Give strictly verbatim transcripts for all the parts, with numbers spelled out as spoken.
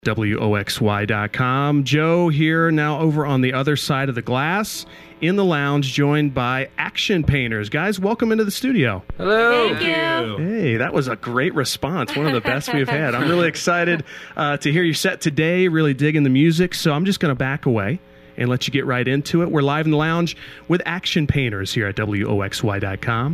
W O X Y dot com. Joe here now over on the other side of the glass in the lounge, joined by Action Painters. Guys, welcome into the studio. Hello. Thank you. Hey, that was a great response. One of the best we've had. I'm really excited uh, to hear your set today, really digging the music. So I'm just going to back away and let you get right into it. We're live in the lounge with Action Painters here at W O X Y dot com.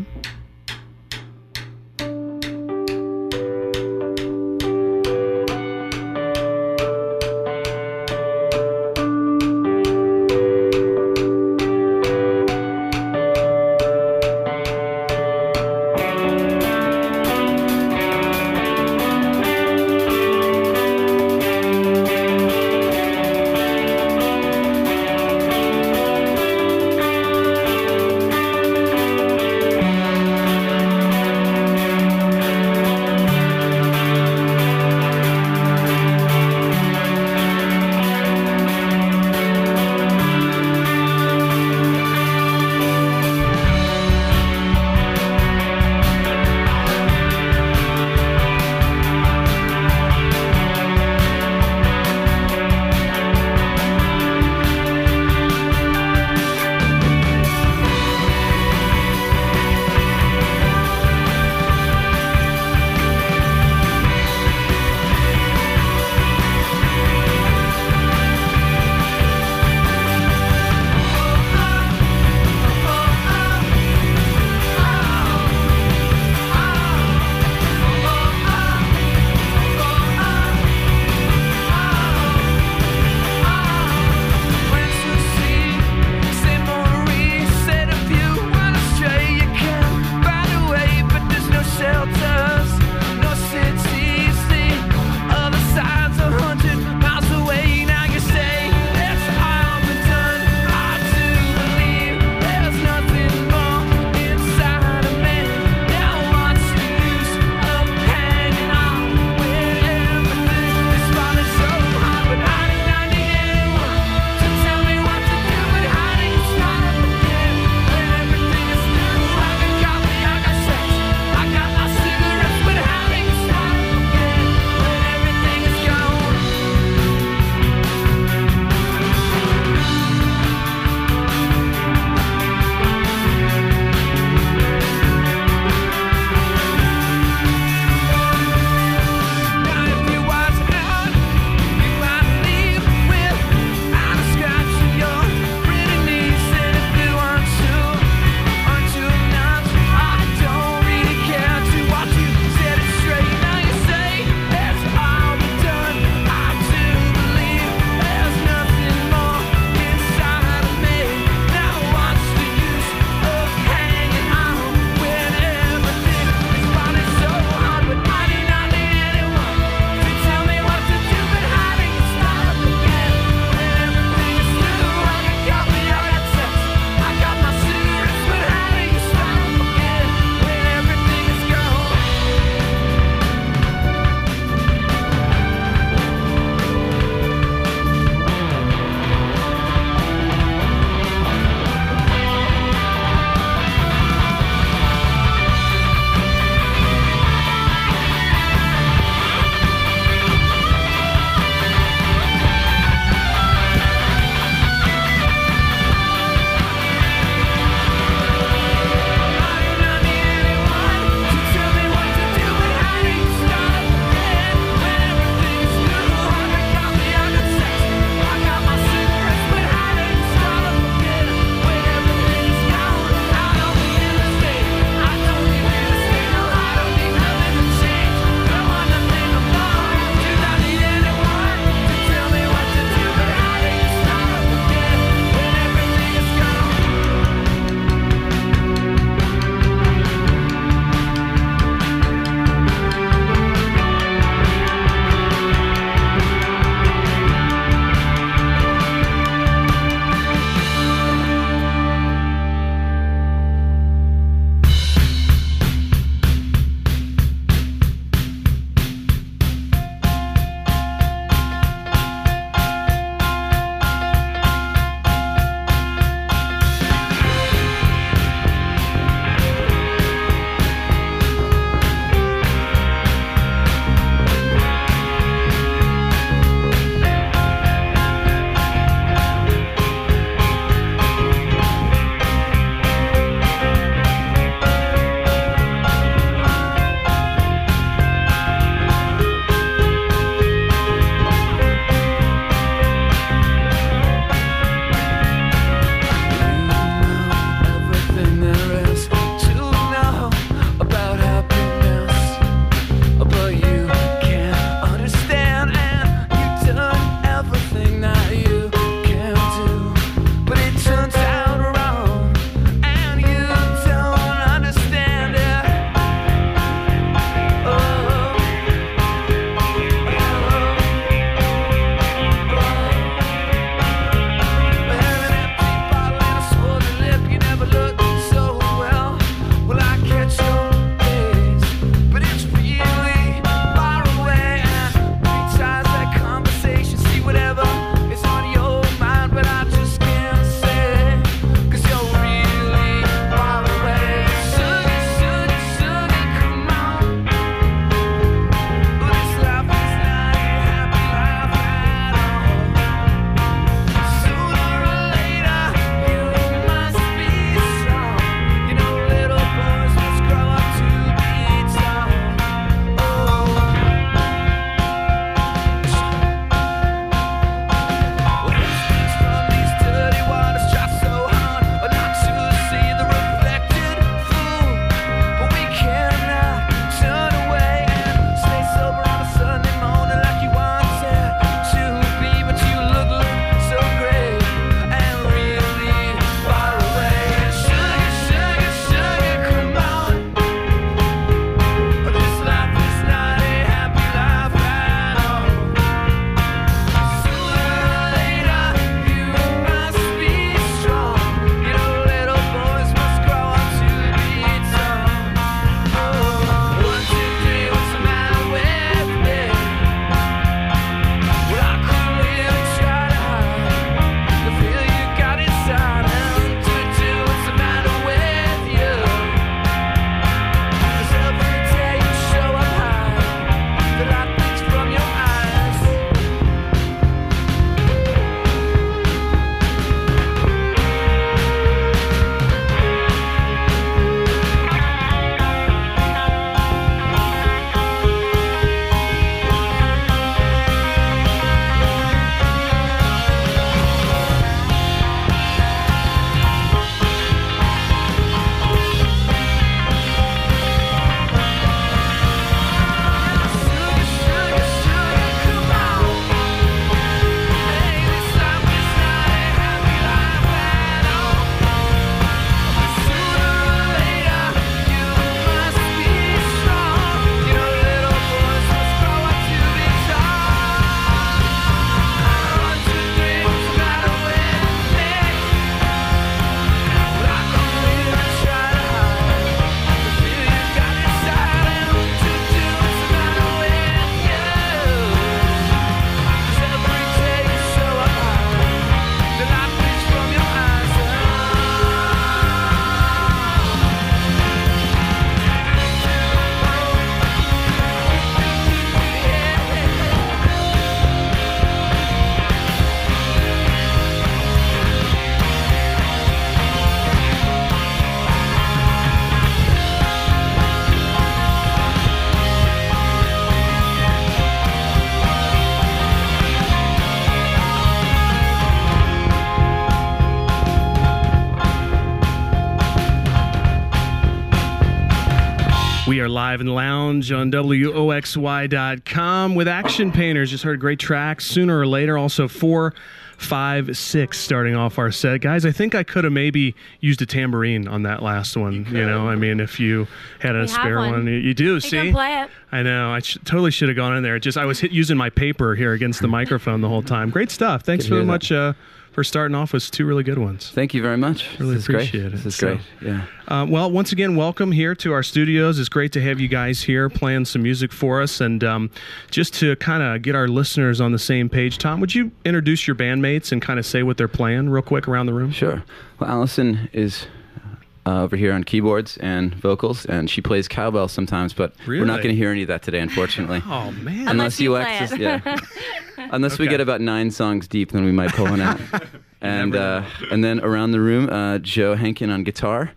We're live in the lounge on W O X Y dot com with Action Painters. Just heard great tracks. Sooner or Later, also four, five, six starting off our set. Guys, I think I could have maybe used a tambourine on that last one. You, you know, I mean, if you had a we spare one. one. You, you do, you see? Can play it. I know. I sh- totally should have gone in there. Just I was hit using my paper here against the microphone the whole time. Great stuff. Thanks very much uh, for starting off with two really good ones. Thank you very much. Really this appreciate great. it. This is So, great. Yeah. Uh, well, once again, welcome here to our studios. It's great to have you guys here playing some music for us. And um, just to kind of get our listeners on the same page, Tom, would you introduce your bandmates and kind of say what they're playing real quick around the room? Sure. Well, Allison is uh, over here on keyboards and vocals, and she plays cowbell sometimes, but Really? we're not going to hear any of that today, unfortunately. Oh, man. Unless you play access, it. yeah. Unless we Okay. get about nine songs deep, then we might pull one out. and never uh, and then around the room, uh, Joe Henkin on guitar,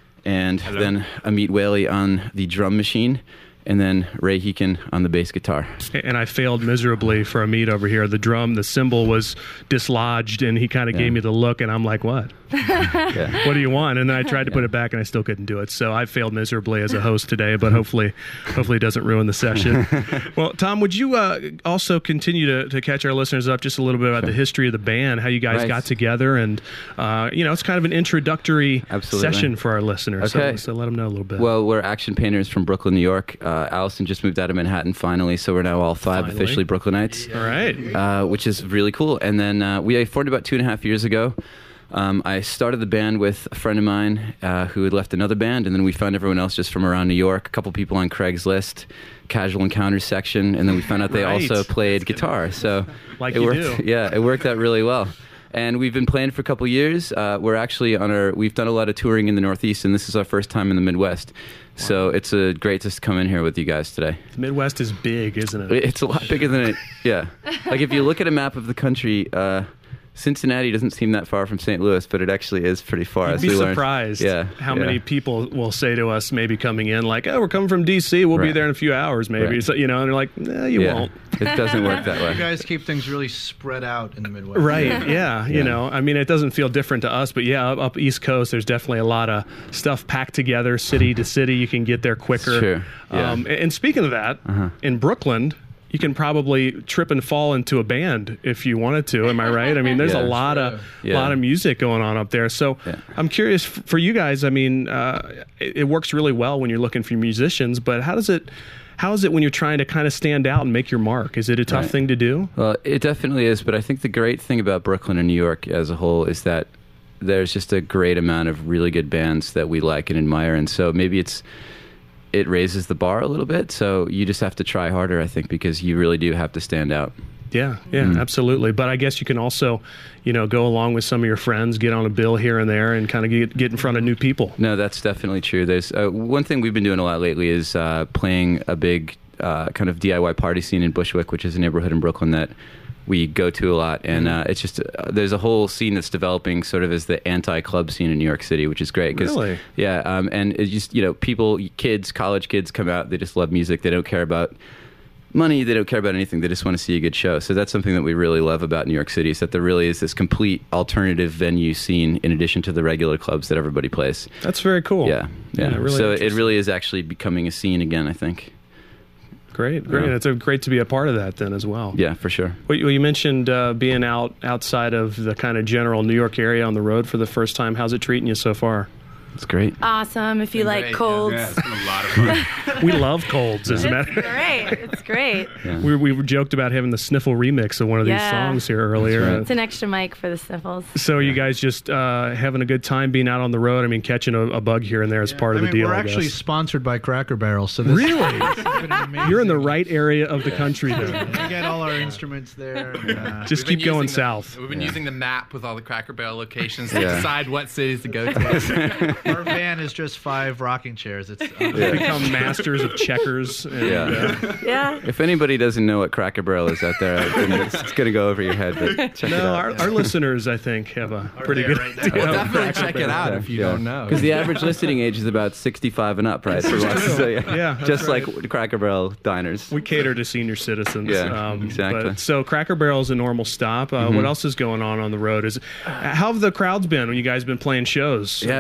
and then Amit Whaley on the drum machine, and then Ray Heekin on the bass guitar. And I failed miserably for Amit over here. The drum, the cymbal was dislodged, and he kind of Yeah. gave me the look, and I'm like, what? Yeah. What do you want? And then I tried to put it back, and I still couldn't do it. So I failed miserably as a host today, but hopefully hopefully it doesn't ruin the session. Well, Tom, would you uh, also continue to, to catch our listeners up just a little bit about Sure. the history of the band, how you guys Right. got together, and, uh, you know, it's kind of an introductory Absolutely. session for our listeners. Okay. So, so let them know a little bit. Well, we're Action Painters from Brooklyn, New York. Uh, Allison just moved out of Manhattan finally, so we're now all five Finally. officially Brooklynites, All right. uh, which is really cool. And then uh, we formed about two and a half years ago. Um, I started the band with a friend of mine uh, who had left another band, and then we found everyone else just from around New York, a couple people on Craigslist, Casual Encounters section, and then we found out they Right. also played guitar. So Like it you worked. do. Yeah, it worked out really well. And we've been playing for a couple years. Uh, we're actually on our. We've done a lot of touring in the Northeast, and this is our first time in the Midwest. So it's uh, great to come in here with you guys today. The Midwest is big, isn't it? It's a lot bigger than it. Yeah, like if you look at a map of the country, uh, Cincinnati doesn't seem that far from Saint Louis, but it actually is pretty far. You'd as be we learned. surprised Yeah, how yeah. many people will say to us maybe coming in like, oh, we're coming from D C, we'll be Right. there in a few hours maybe. Right. So, you know, and they're like, no, you Yeah. won't. It doesn't work that You way. guys keep things really spread out in the Midwest. Right, yeah. You Yeah. know, I mean, it doesn't feel different to us, but yeah, up, up East Coast, there's definitely a lot of stuff packed together, city to city. You can get there quicker. Sure, yeah. Um, and, and speaking of that, Uh-huh. in Brooklyn, you can probably trip and fall into a band if you wanted to. Am I right? I mean, there's Yeah. a lot of Yeah. lot of music going on up there. So Yeah. I'm curious f- for you guys. I mean, uh, it, it works really well when you're looking for musicians, but how does it? How is it when you're trying to kind of stand out and make your mark? Is it a tough Right. thing to do? Well, it definitely is, but I think the great thing about Brooklyn and New York as a whole is that there's just a great amount of really good bands that we like and admire, and so maybe it's it raises the bar a little bit. So you just have to try harder, I think, because you really do have to stand out. Yeah, yeah, Mm. absolutely. But I guess you can also, you know, go along with some of your friends, get on a bill here and there, and kind of get get in front of new people. No, that's definitely true. There's uh, one thing we've been doing a lot lately is uh, playing a big uh, kind of D I Y party scene in Bushwick, which is a neighborhood in Brooklyn that we go to a lot, and uh, it's just uh, there's a whole scene that's developing sort of as the anti-club scene in New York City, which is great. 'cause- Really? Yeah, um, and it's just, you know, people, kids, college kids come out, they just love music, they don't care about money, they don't care about anything, they just want to see a good show. So that's something that we really love about New York City, is that there really is this complete alternative venue scene in addition to the regular clubs that everybody plays. That's very cool. Yeah, yeah. really so it interesting. really is actually becoming a scene again, I think. Great, great. Yeah. It's a, great to be a part of that then as well. Yeah, for sure. Well, you, you mentioned uh, being out outside of the kind of general New York area on the road for the first time. How's it treating you so far? It's great. Awesome. If you like great, colds. Yeah, it's been a lot of fun. We love colds, as a It's matter. great. It's great. Yeah. We, we joked about having the sniffle remix of one of these Yeah. songs here earlier. right. It's an extra mic for the sniffles. So are you guys just uh, having a good time being out on the road? I mean, catching a, a bug here and there is part I of mean, the deal, we're I actually guess. sponsored by Cracker Barrel, so this, Really? this has been an amazing. You're in the right area of the country then. We get all our instruments there. And, uh, Just We've keep been going using the- south. We've been Yeah. using the map with all the Cracker Barrel locations to Yeah. decide what cities to go to. our van is just five rocking chairs. It's uh, Yeah. Become masters of checkers. And, Yeah. uh, Yeah. If anybody doesn't know what Cracker Barrel is out there, then it's, it's going to go over your head, but check it no, out. our, our listeners, I think, have a pretty there good right now. idea. Well, of definitely Cracker check it Barrel. out if you don't know. Because the average listening age is about sixty-five and up, right? So, so, yeah, Yeah, that's just right. like Cracker Barrel diners. We cater to senior citizens. Yeah, exactly. But, so Cracker Barrel is a normal stop. Uh, What else is going on on the road? Is how have the crowds been when you guys been playing shows? Yeah, And, uh, they've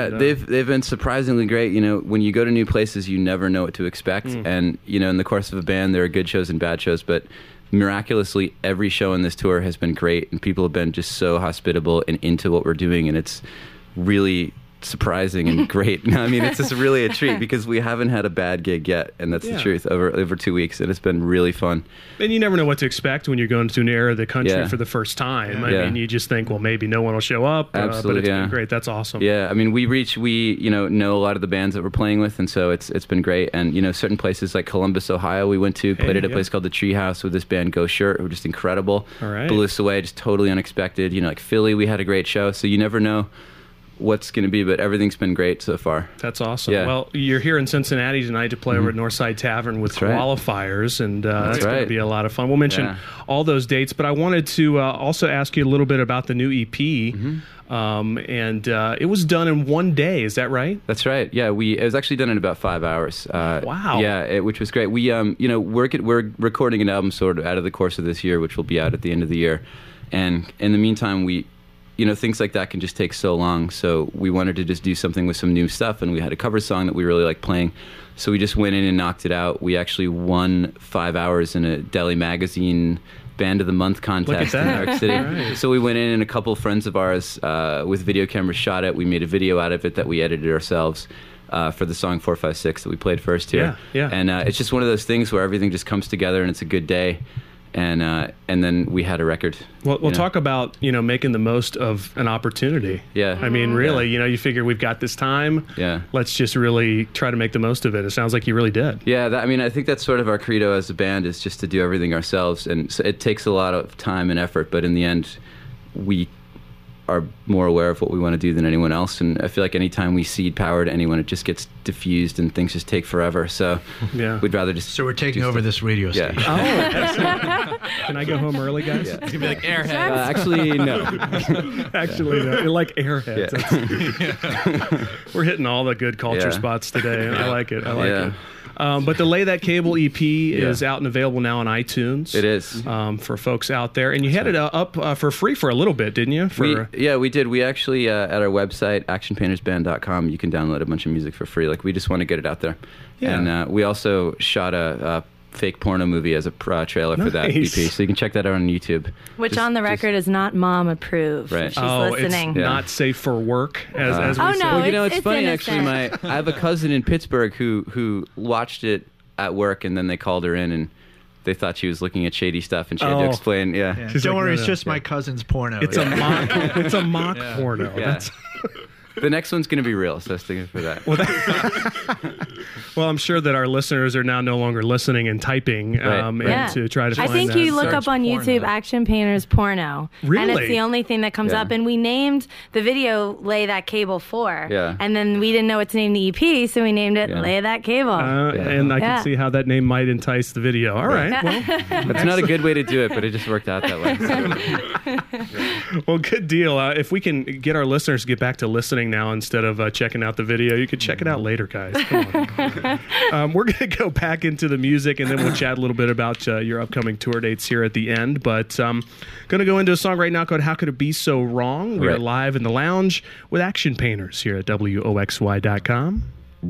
they've been surprisingly great. You know, when you go to new places, you never know what to expect. Mm. And you know, in the course of a band, there are good shows and bad shows, but miraculously, every show in this tour has been great, and people have been just so hospitable and into what we're doing, and it's really surprising and great. No, I mean, it's just really a treat because we haven't had a bad gig yet, and that's Yeah. the truth, over over two weeks, and it's been really fun. And you never know what to expect when you're going to an area of the country Yeah. for the first time. I Yeah. mean, you just think, well, maybe no one will show up. Uh, but Absolutely, it's yeah. been great. That's awesome. Yeah, I mean, we reach, we, you know, know a lot of the bands that we're playing with, and so it's it's been great. And, you know, certain places like Columbus, Ohio, we went to, played Hey, at a yeah. place called the Treehouse with this band Go Shirt, who were just incredible. All right. Blew us away, just totally unexpected. You know, like Philly, we had a great show, so you never know what's going to be, but everything's been great so far. That's awesome. Yeah. Well, you're here in Cincinnati tonight to play over at Northside Tavern with That's right. Qualifiers, and uh, that's, That's going to right. be a lot of fun. We'll mention Yeah. all those dates, but I wanted to uh, also ask you a little bit about the new E P. Mm-hmm. Um, and uh, it was done in one day. Is that right? That's right. Yeah, we it was actually done in about five hours. Uh, Wow. Yeah, it, which was great. We um you know we're get- we're recording an album sort of out of the course of this year, which will be out at the end of the year, and in the meantime we. You know, things like that can just take so long. So we wanted to just do something with some new stuff, and we had a cover song that we really liked playing. So we just went in and knocked it out. We actually won five hours in a Delhi Magazine Band of the Month contest in that. New York City. Right. So we went in, and a couple of friends of ours uh, with video cameras shot it. We made a video out of it that we edited ourselves. Uh, for the song four five six that we played first here. Yeah, yeah. And uh, it's just one of those things where everything just comes together and it's a good day. And uh, and then we had a record. Well, we'll you know? talk about, you know, making the most of an opportunity. Yeah. I mean, really, Yeah. you know, you figure we've got this time. Yeah. Let's just really try to make the most of it. It sounds like you really did. Yeah, that, I mean, I think that's sort of our credo as a band is just to do everything ourselves. And so it takes a lot of time and effort, but in the end, we are more aware of what we want to do than anyone else. And I feel like anytime we cede power to anyone, it just gets diffused and things just take forever. So Yeah. we'd rather just... So we're taking do over stuff. this radio Yeah. station. Oh, excellent. Can I go home early, guys? Yeah. It's gonna be like Airheads. Uh, actually, no. Actually, no. You're like Airheads. Yeah. That's- We're hitting all the good culture Yeah. spots today. and I like it. I like Yeah. it. Um, but the Lay That Cable E P Yeah. is out and available now on iTunes. It is. Um, for folks out there. And you had it uh, up uh, for free for a little bit, didn't you? For, We, yeah, we did. We actually, uh, at our website, action painters band dot com, you can download a bunch of music for free. Like, we just want to get it out there. Yeah. And uh, we also shot a, a fake porno movie as a pr- uh, trailer for that E P. Nice. So you can check that out on YouTube. Which Just- on the just- record is not mom approved. Right. If she's oh, listening. it's Yeah. not safe for work, as, Uh, as we Oh, say. no, Well, you know, it's- it's, it's funny actually. My innocent. I have a cousin in Pittsburgh who who watched it at work, and then they called her in, and they thought she was looking at shady stuff, and she had Oh. to explain. Yeah, Yeah. She's Don't like, worry, no, it's no. just my cousin's porno. It's a mock. It's a mock porno. Yeah. That's, The next one's going to be real, so stick it for that. well, that, well, I'm sure that our listeners are now no longer listening and typing Right, um, right. and Yeah. to try to I find think that. you look Search up on porno. YouTube Action Painters Porno. And Really? it's the only thing that comes Yeah. up. And we named the video Lay That Cable for. Yeah. And then we didn't know what to name the E P, so we named it Yeah. Lay That Cable. Uh, Yeah. And I Yeah. can see how that name might entice the video. All right. Well, That's not a good way to do it, but it just worked out that way. well, good deal. Uh, if we can get our listeners to get back to listening now instead of uh, checking out the video, you could check it out later, guys. Come on. um, we're going to go back into the music, and then we'll chat a little bit about uh, your upcoming tour dates here at the end. But um, going to go into a song right now called How Could It Be So Wrong? We are Right. live in the lounge with Action Painters here at W O X Y dot com.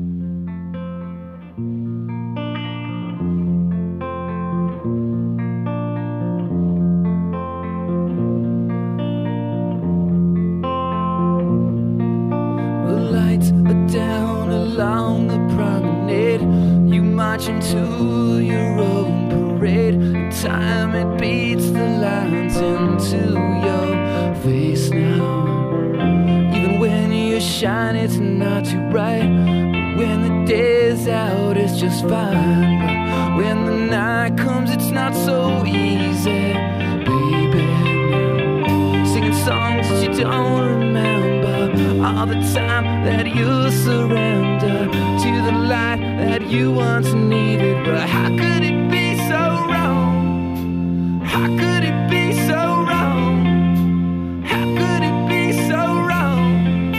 The lights are down along the promenade. You march into your own parade. In time it beats the lines into your face now. Even when you shine, it's not too bright. But when the day's out, it's just fine. But when the night comes, it's not so easy, baby. Now, singing songs that you don't remember. All the time that you surrender to the light that you once needed. But how could it be so wrong? How could it be so wrong? How could it be so wrong?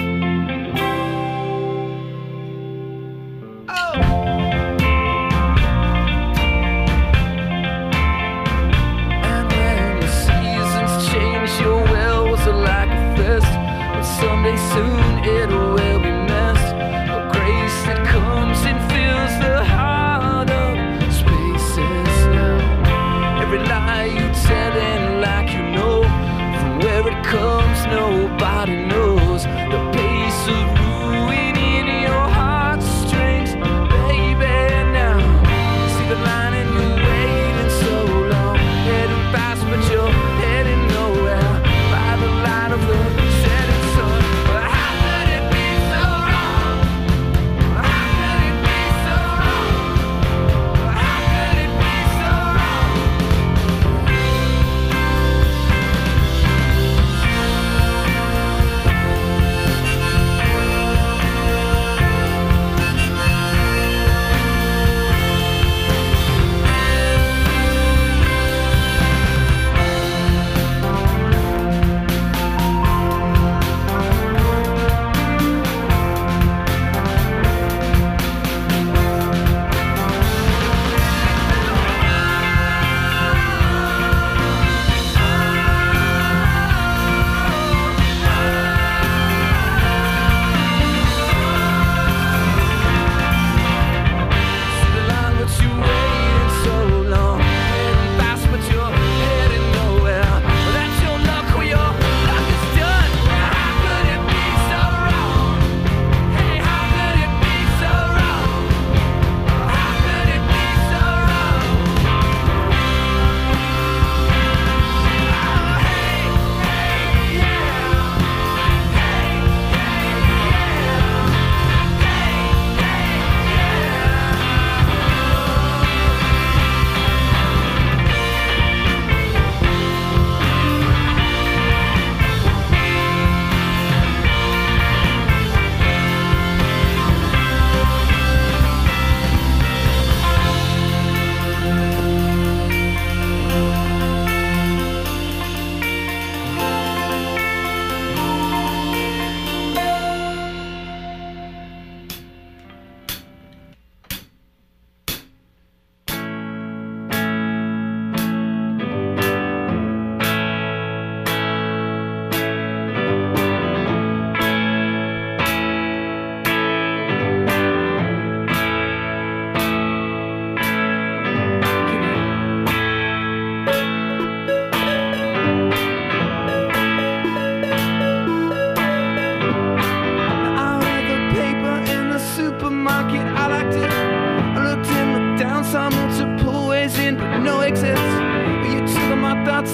Oh. And when the seasons change, your will was like a fist. But someday soon it will be missed.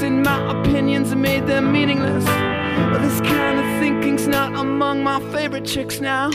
twisted my opinions and made them meaningless. This kind of thinking's not among my favorite chicks now.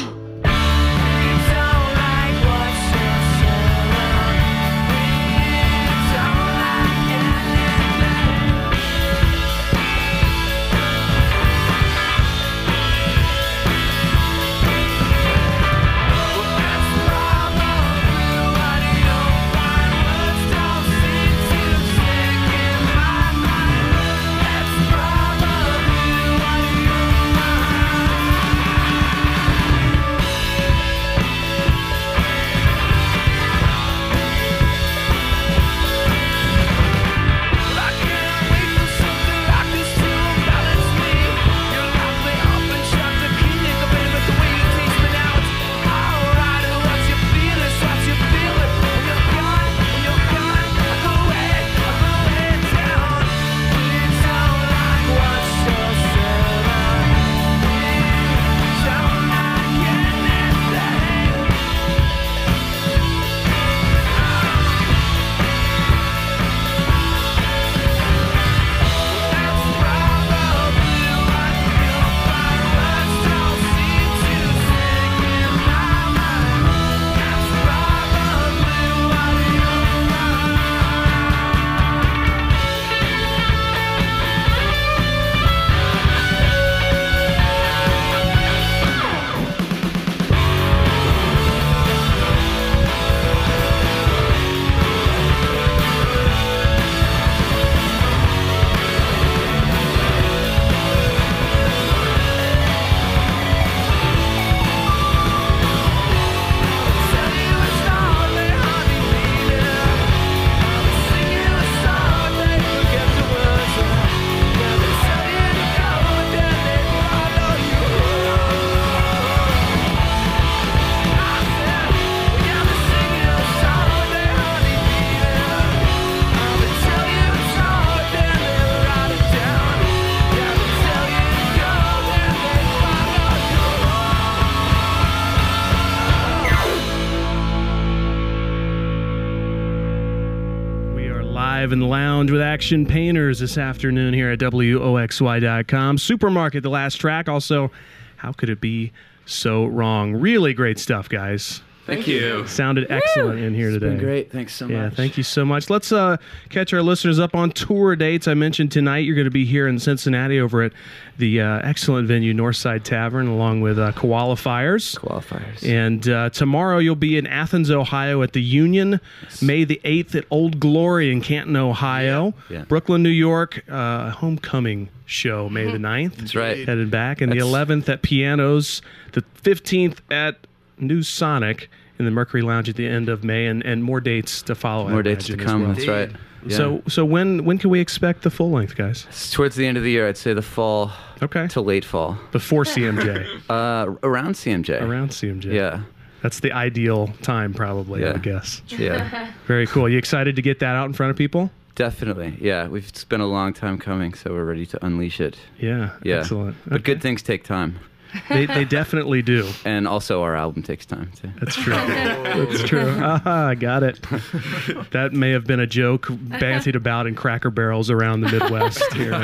In the lounge with Action Painters this afternoon here at W O X Y dot com. Supermarket, the last track. Also, How Could It Be So Wrong? Really great stuff, guys. Thank you. Sounded excellent in here It's today. been great. Thanks so Yeah, much. thank you so much. Let's uh, catch our listeners up on tour dates. I mentioned tonight you're going to be here in Cincinnati over at the uh, excellent venue Northside Tavern along with uh, Qualifiers. Qualifiers. And uh, tomorrow you'll be in Athens, Ohio at the Union. Yes. May the eighth at Old Glory in Canton, Ohio. Yeah. Yeah. Brooklyn, New York, uh, Homecoming show May the ninth. That's right. Headed back. And That's... the eleventh at Pianos. The fifteenth at New Sonic in the Mercury Lounge at the end of May, and, and more dates to follow. More I dates to imagine, come. as well. That's right. Yeah. So so when when can we expect the full length, guys? It's towards the end of the year. I'd say the fall. Okay. To late fall. Before C M J. uh, around C M J. Around C M J. Yeah. That's the ideal time, probably. Yeah. I would guess. Yeah. Very cool. You excited to get that out in front of people? Definitely. Yeah. We've it's been a long time coming, so we're ready to unleash it. Yeah. Yeah. Excellent. But Okay. good things take time. They they definitely do. And also our album takes time too. That's true. That's true. Aha, I got it. That may have been a joke bantied about in Cracker Barrels around the Midwest here.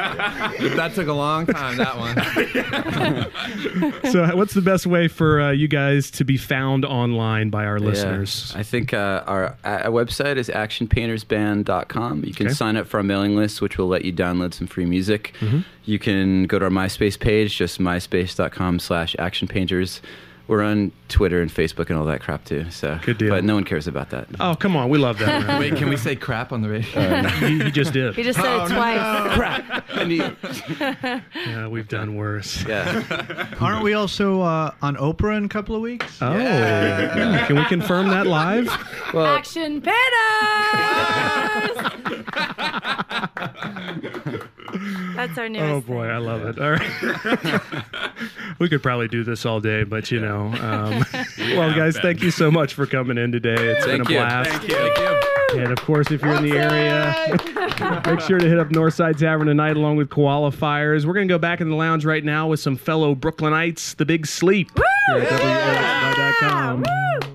That took a long time, that one. So what's the best way for uh, you guys to be found online by our listeners? Yeah. I think uh, our, our website is action painters band dot com. You can Okay. sign up for our mailing list, which will let you download some free music. Mm-hmm. You can go to our MySpace page, just myspace dot com slash action painters. We're on Twitter and Facebook and all that crap too. So Good deal. But no one cares about that. Oh, come on. We love that. around Wait, here. can we say crap on the radio? you, you just did. He just said it twice. Crap. I need- Yeah, we've done worse. yeah. Aren't we also uh, on Oprah in a couple of weeks? Oh, can we confirm that live? Well, Action Painters! That's our newest Oh boy, thing. I love it. All right. We could probably do this all day, but you know. Um, well, guys, thank you so much for coming in today. It's Thank been a you. blast. Thank you. Thank you. And of course, if you're in the area, make sure to hit up Northside Tavern tonight along with Qualifiers. We're going to go back in the lounge right now with some fellow Brooklynites, The Big Sleep, here at W O X Y dot com. Woo!